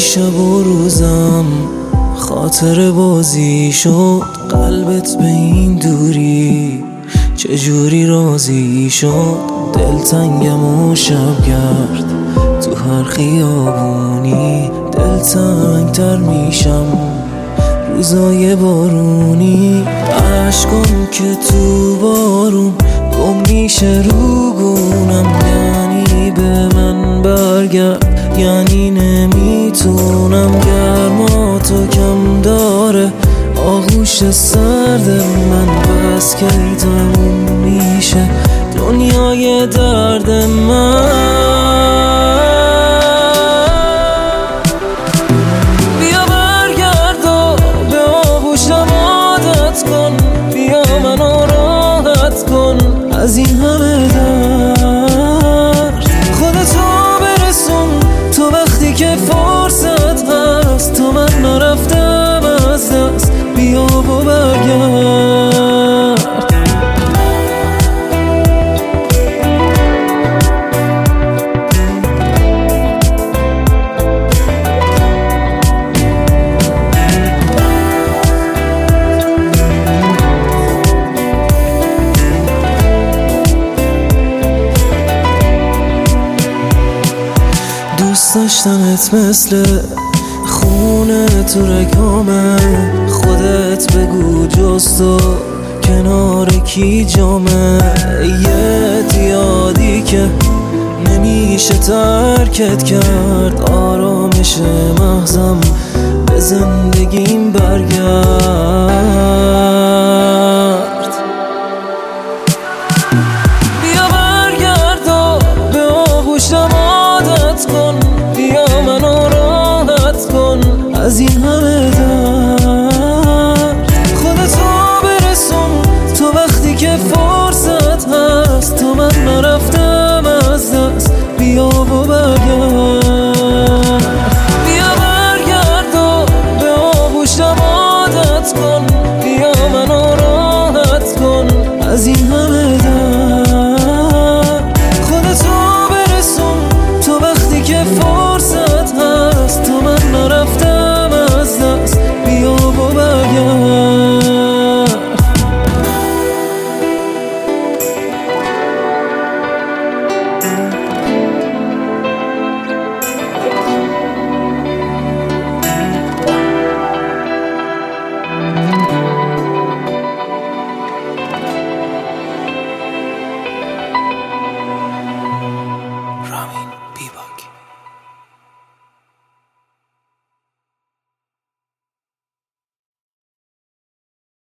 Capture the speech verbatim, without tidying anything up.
شب و روزم خاطر بازی شد، قلبت به این دوری چجوری راضی شد؟ دلتنگم و شبگرد تو هر خیابونی، دلتنگ تر میشم روزای بارونی. عشقم که تو بارون گم میشه رو گونم، یعنی به من برگرد، یعنی نمیتونم. گرماتو کم داره آغوش سرد من، بس که تموم میشه دنیای درد من. بیا برگرد و به آغوشم عادت کن، بیا منو راحت کن از این همه درد. خودتو برسون تو وقتی که فرصت هست، تو من نرفتم از دست، بیا و برگرد. دوست داشتمت مثل خونه تو رگامه، خودت بگو جز تو کنار کی جامه. یه یادی که نمیشه ترکت کرد، آرامش مغزم به زندگیم برگرد. بیا برگرد و به آغوشم عادت کن، بیا منو راحت کن از این همه درد. خودتو برسون تو وقتی که فرصت هست، تو من نرفتم از دست، بیا و برگرد. بیا برگرد و به آغوشم عادت کن، بیا منو راحت کن از این همه درد.